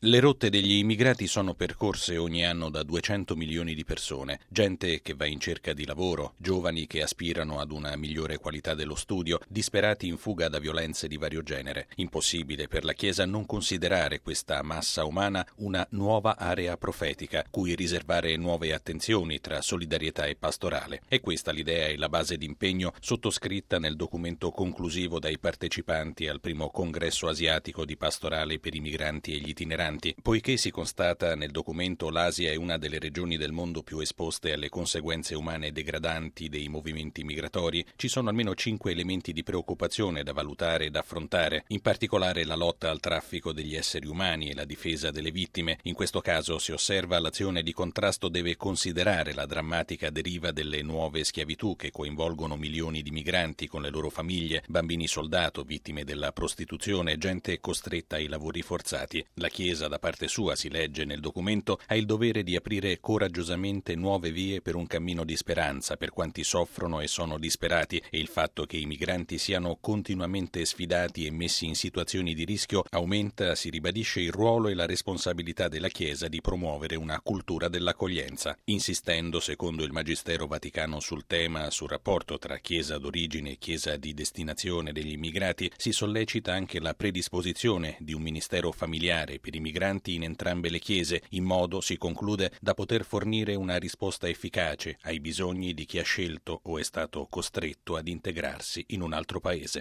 Le rotte degli immigrati sono percorse ogni anno da 200 milioni di persone, gente che va in cerca di lavoro, giovani che aspirano ad una migliore qualità dello studio, disperati in fuga da violenze di vario genere. Impossibile per la Chiesa non considerare questa massa umana una nuova area profetica, cui riservare nuove attenzioni tra solidarietà e pastorale. E questa l'idea e la base d'impegno sottoscritta nel documento conclusivo dai partecipanti al primo congresso asiatico di pastorale per i migranti e gli itineranti. Poiché si constata nel documento l'Asia è una delle regioni del mondo più esposte alle conseguenze umane degradanti dei movimenti migratori, ci sono almeno 5 elementi di preoccupazione da valutare ed affrontare, in particolare la lotta al traffico degli esseri umani e la difesa delle vittime. In questo caso, si osserva, l'azione di contrasto deve considerare la drammatica deriva delle nuove schiavitù che coinvolgono milioni di migranti con le loro famiglie, bambini soldato, vittime della prostituzione, gente costretta ai lavori forzati. La Chiesa, da parte sua, si legge nel documento, ha il dovere di aprire coraggiosamente nuove vie per un cammino di speranza per quanti soffrono e sono disperati, e il fatto che i migranti siano continuamente sfidati e messi in situazioni di rischio aumenta, si ribadisce, il ruolo e la responsabilità della Chiesa di promuovere una cultura dell'accoglienza. Insistendo, secondo il Magistero Vaticano, sul tema, sul rapporto tra Chiesa d'origine e Chiesa di destinazione degli immigrati, si sollecita anche la predisposizione di un ministero familiare per i migranti in entrambe le chiese, in modo, si conclude, da poter fornire una risposta efficace ai bisogni di chi ha scelto o è stato costretto ad integrarsi in un altro paese.